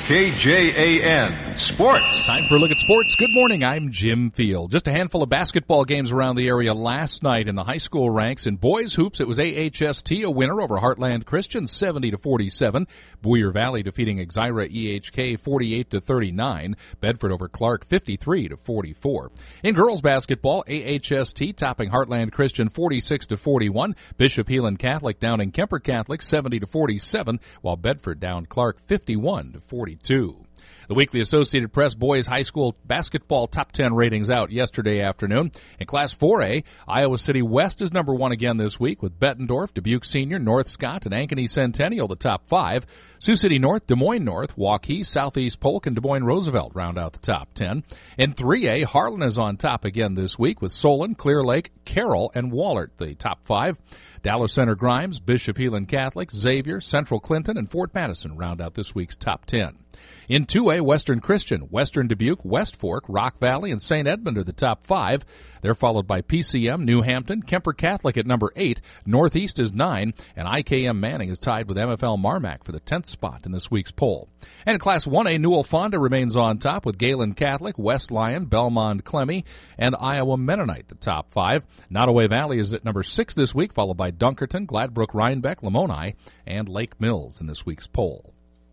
KJAN Sports. Time for a look at sports. Good morning, I'm Jim Field. Just a handful of basketball games around the area last night in the high school ranks. In boys hoops, it was AHST, a winner over Heartland Christian, 70-47. Boyer Valley defeating Exira EHK 48-39. Bedford over Clark, 53-44. In girls basketball, AHST topping Heartland Christian 46-41. Bishop Heelan Catholic downing Kemper Catholic 70-47, while Bedford downed Clark 51-42. The weekly Associated Press boys high school basketball top 10 ratings out yesterday afternoon. In Class 4A, Iowa City West is number 1 again this week with Bettendorf, Dubuque Senior, North Scott, and Ankeny Centennial the top 5. Sioux City North, Des Moines North, Waukee, Southeast Polk, and Des Moines Roosevelt round out the top 10. In 3A, Harlan is on top again this week with Solon, Clear Lake, Carroll, and Wahlert the top 5. Dallas Center Grimes, Bishop Heelan Catholic, Xavier, Central Clinton, and Fort Madison round out this week's top 10. In 2A, Western Christian, Western Dubuque, West Fork, Rock Valley, and St. Edmund are the top 5. They're followed by PCM, New Hampton, Kemper Catholic at number 8, Northeast is 9, and IKM Manning is tied with MFL Marmac for the 10th spot in this week's poll. And in Class 1A, Newell Fonda remains on top with Galen Catholic, West Lyon, Belmont Clemmy, and Iowa Mennonite, the top 5. Nottoway Valley is at number 6 this week, followed by Dunkerton, Gladbrook, Rhinebeck, Lamoni, and Lake Mills in this week's poll.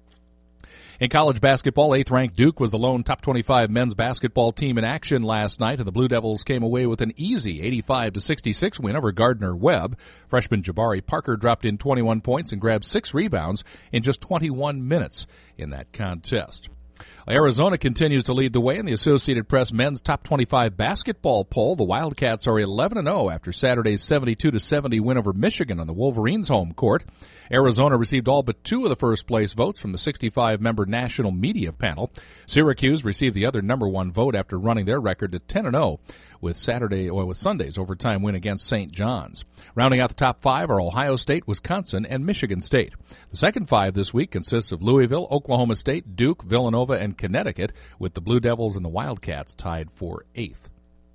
In college basketball, 8th-ranked Duke was the lone top 25 men's basketball team in action last night, and the Blue Devils came away with an easy 85-66 win over Gardner-Webb. Freshman Jabari Parker dropped in 21 points and grabbed 6 rebounds in just 21 minutes in that contest. Arizona continues to lead the way in the Associated Press men's top 25 basketball poll. The Wildcats are 11-0 after Saturday's 72-70 win over Michigan on the Wolverines' home court. Arizona received all but 2 of the first-place votes from the 65-member national media panel. Syracuse received the other number 1 vote after running their record to 10-0 with Sunday's overtime win against St. John's. Rounding out the top 5 are Ohio State, Wisconsin, and Michigan State. The second 5 this week consists of Louisville, Oklahoma State, Duke, Villanova, and Connecticut, with the Blue Devils and the Wildcats tied for 8th.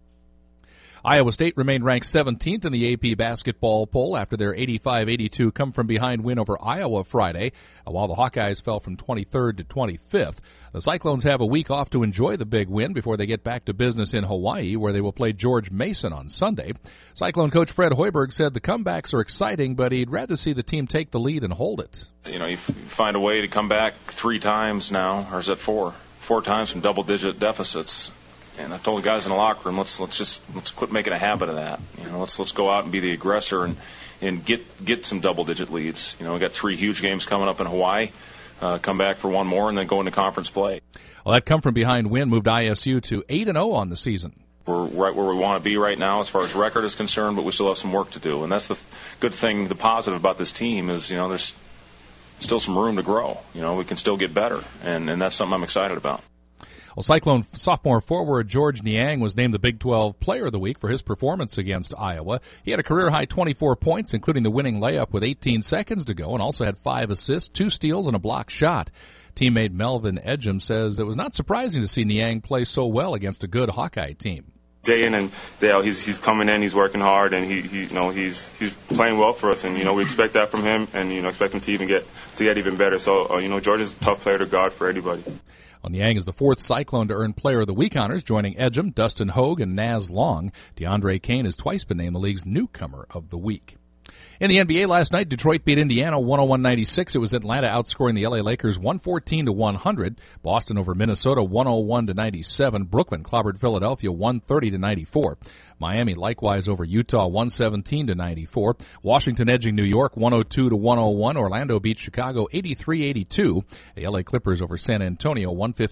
Iowa State remained ranked 17th in the AP basketball poll after their 85-82 come-from-behind win over Iowa Friday, while the Hawkeyes fell from 23rd to 25th. The Cyclones have a week off to enjoy the big win before they get back to business in Hawaii, where they will play George Mason on Sunday. Cyclone coach Fred Hoiberg said the comebacks are exciting, but he'd rather see the team take the lead and hold it. You find a way to come back 3 times now, or is it 4? 4 times from double-digit deficits. And I told the guys in the locker room, let's quit making a habit of that. Let's go out and be the aggressor and get some double-digit leads. We got 3 huge games coming up in Hawaii. Come back for 1 more and then go into conference play. Well, that come-from-behind win moved ISU to 8-0 on the season. We're right where we want to be right now as far as record is concerned, but we still have some work to do. And that's the good thing, the positive about this team is, there's still some room to grow. We can still get better, and that's something I'm excited about. Well, Cyclone sophomore forward George Niang was named the Big 12 Player of the Week for his performance against Iowa. He had a career-high 24 points, including the winning layup with 18 seconds to go, and also had 5 assists, 2 steals, and a block shot. Teammate Melvin Edgem says it was not surprising to see Niang play so well against a good Hawkeye team. Day in and day out, he's coming in, he's working hard, and he's playing well for us, and we expect that from him, and expect him to get even better. So George is a tough player to guard for anybody. Well, Niang is the 4th Cyclone to earn Player of the Week honors, joining Edgem, Dustin Hogue, and Naz Long. DeAndre Kane has twice been named the league's Newcomer of the Week. In the NBA last night, Detroit beat Indiana 101-96. It was Atlanta outscoring the LA Lakers 114-100. Boston over Minnesota 101-97. Brooklyn clobbered Philadelphia 130-94. Miami likewise over Utah 117-94. Washington edging New York 102-101. Orlando beat Chicago 83-82. The LA Clippers over San Antonio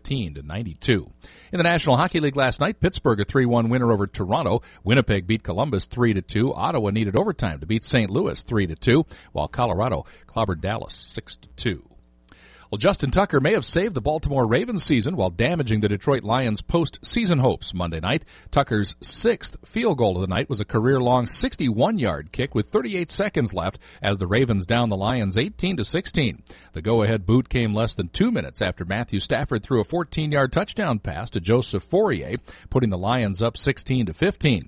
115-92. In the National Hockey League last night, Pittsburgh a 3-1 winner over Toronto. Winnipeg beat Columbus 3-2. Ottawa needed overtime to beat St. Louis 3-2, while Colorado clobbered Dallas 6-2. Well, Justin Tucker may have saved the Baltimore Ravens season while damaging the Detroit Lions' postseason hopes Monday night. Tucker's 6th field goal of the night was a career-long 61-yard kick with 38 seconds left as the Ravens downed the Lions 18-16. The go-ahead boot came less than 2 minutes after Matthew Stafford threw a 14-yard touchdown pass to Joseph Fourier, putting the Lions up 16-15.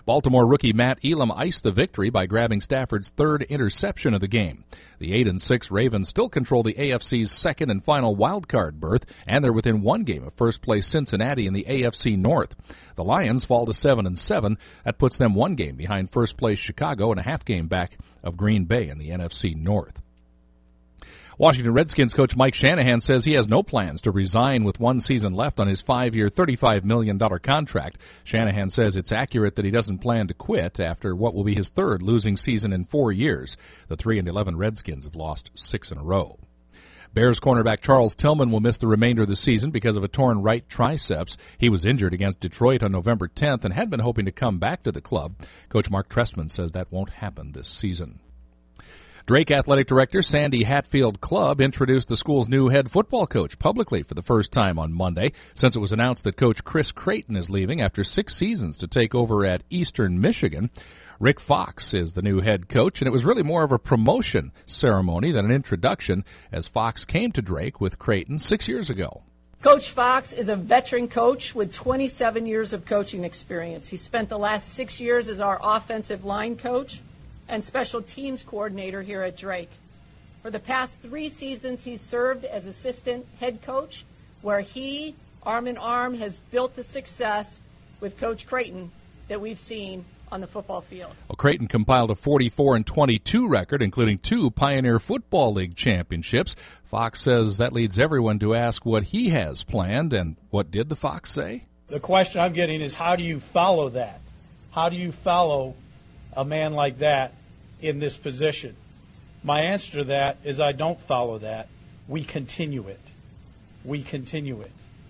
Baltimore rookie Matt Elam iced the victory by grabbing Stafford's third interception of the game. The 8-6 Ravens still control the AFC's second and final wild-card berth, and they're within one game of first-place Cincinnati in the AFC North. The Lions fall to 7-7. That puts them one game behind first-place Chicago and a half game back of Green Bay in the NFC North. Washington Redskins coach Mike Shanahan says he has no plans to resign with one season left on his 5-year, $35 million contract. Shanahan says it's accurate that he doesn't plan to quit after what will be his third losing season in 4 years. The 3-11 Redskins have lost 6 in a row. Bears cornerback Charles Tillman will miss the remainder of the season because of a torn right triceps. He was injured against Detroit on November 10th and had been hoping to come back to the club. Coach Mark Trestman says that won't happen this season. Drake Athletic Director Sandy Hatfield Clubb introduced the school's new head football coach publicly for the first time on Monday, since it was announced that Coach Chris Creighton is leaving after 6 seasons to take over at Eastern Michigan. Rick Fox is the new head coach, and it was really more of a promotion ceremony than an introduction, as Fox came to Drake with Creighton 6 years ago. Coach Fox is a veteran coach with 27 years of coaching experience. He spent the last 6 years as our offensive line coach and special teams coordinator here at Drake. For the past 3 seasons, he's served as assistant head coach, where he, arm in arm, has built the success with Coach Creighton that we've seen on the football field. Well, Creighton compiled a 44-22 record, including 2 Pioneer Football League championships. Fox says that leads everyone to ask what he has planned, and what did the Fox say? The question I'm getting is, how do you follow that? How do you follow a man like that in this position? My answer to that is I don't follow that. We continue it. We continue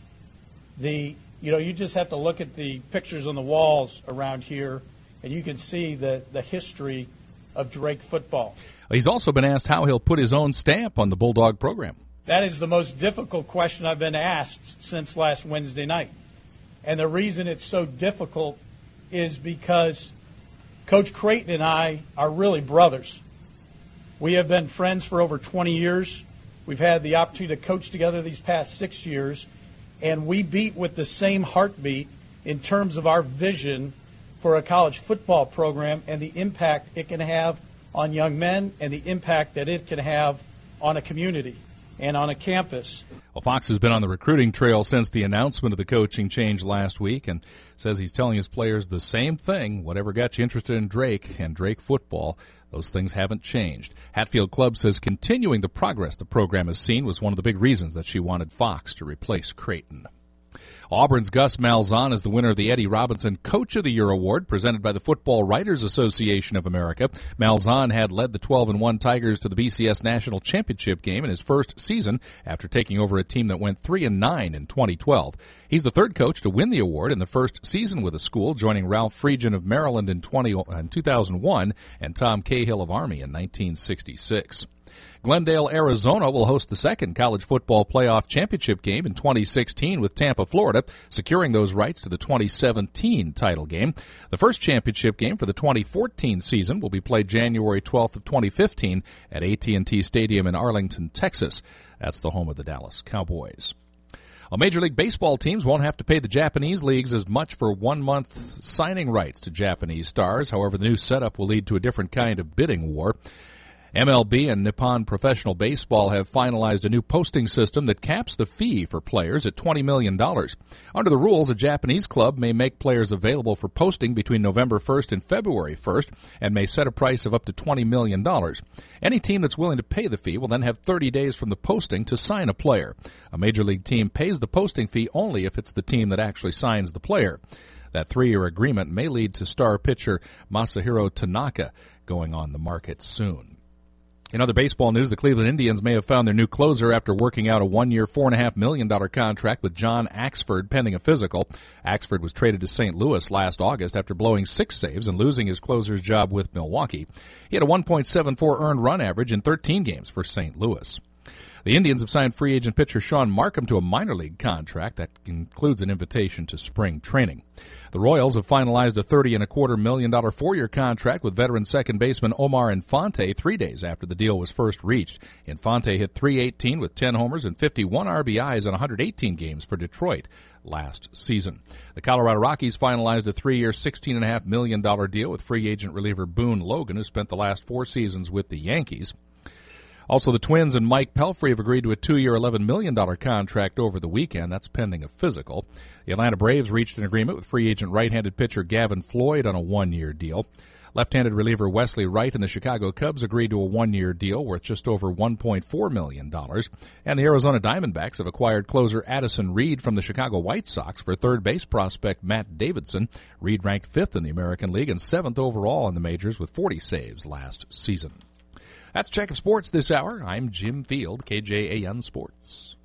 it. You just have to look at the pictures on the walls around here, and you can see the history of Drake football. He's also been asked how he'll put his own stamp on the Bulldog program. That is the most difficult question I've been asked since last Wednesday night. And the reason it's so difficult is because Coach Creighton and I are really brothers. We have been friends for over 20 years. We've had the opportunity to coach together these past 6 years, and we beat with the same heartbeat in terms of our vision for a college football program and the impact it can have on young men and the impact that it can have on a community and on a campus. Well, Fox has been on the recruiting trail since the announcement of the coaching change last week, and says he's telling his players the same thing. Whatever got you interested in Drake and Drake football, those things haven't changed. Hatfield Clubb says continuing the progress the program has seen was one of the big reasons that she wanted Fox to replace Creighton. Auburn's Gus Malzahn is the winner of the Eddie Robinson Coach of the Year Award presented by the Football Writers Association of America. Malzahn had led the 12-1 Tigers to the BCS National Championship game in his first season after taking over a team that went 3-9 in 2012. He's the third coach to win the award in the first season with the school, joining Ralph Friedgen of Maryland in 2001 and Tom Cahill of Army in 1966. Glendale, Arizona will host the second college football playoff championship game in 2016 with Tampa, Florida, securing those rights to the 2017 title game. The first championship game for the 2014 season will be played January 12th of 2015 at AT&T Stadium in Arlington, Texas. That's the home of the Dallas Cowboys. Well, Major League Baseball teams won't have to pay the Japanese leagues as much for 1 month signing rights to Japanese stars. However, the new setup will lead to a different kind of bidding war. MLB and Nippon Professional Baseball have finalized a new posting system that caps the fee for players at $20 million. Under the rules, a Japanese club may make players available for posting between November 1st and February 1st and may set a price of up to $20 million. Any team that's willing to pay the fee will then have 30 days from the posting to sign a player. A Major League team pays the posting fee only if it's the team that actually signs the player. That 3-year agreement may lead to star pitcher Masahiro Tanaka going on the market soon. In other baseball news, the Cleveland Indians may have found their new closer after working out a 1-year, $4.5 million contract with John Axford pending a physical. Axford was traded to St. Louis last August after blowing 6 saves and losing his closer's job with Milwaukee. He had a 1.74 earned run average in 13 games for St. Louis. The Indians have signed free agent pitcher Sean Markham to a minor league contract that includes an invitation to spring training. The Royals have finalized a $30.25 million four-year contract with veteran second baseman Omar Infante 3 days after the deal was first reached. Infante hit .318 with 10 homers and 51 RBIs in 118 games for Detroit last season. The Colorado Rockies finalized a 3-year, $16.5 million deal with free agent reliever Boone Logan, who spent the last 4 seasons with the Yankees. Also, the Twins and Mike Pelfrey have agreed to a 2-year, $11 million contract over the weekend. That's pending a physical. The Atlanta Braves reached an agreement with free agent right-handed pitcher Gavin Floyd on a 1-year deal. Left-handed reliever Wesley Wright and the Chicago Cubs agreed to a 1-year deal worth just over $1.4 million. And the Arizona Diamondbacks have acquired closer Addison Reed from the Chicago White Sox for third base prospect Matt Davidson. Reed ranked 5th in the American League and 7th overall in the majors with 40 saves last season. That's Check of Sports this hour. I'm Jim Field, KJAN Sports.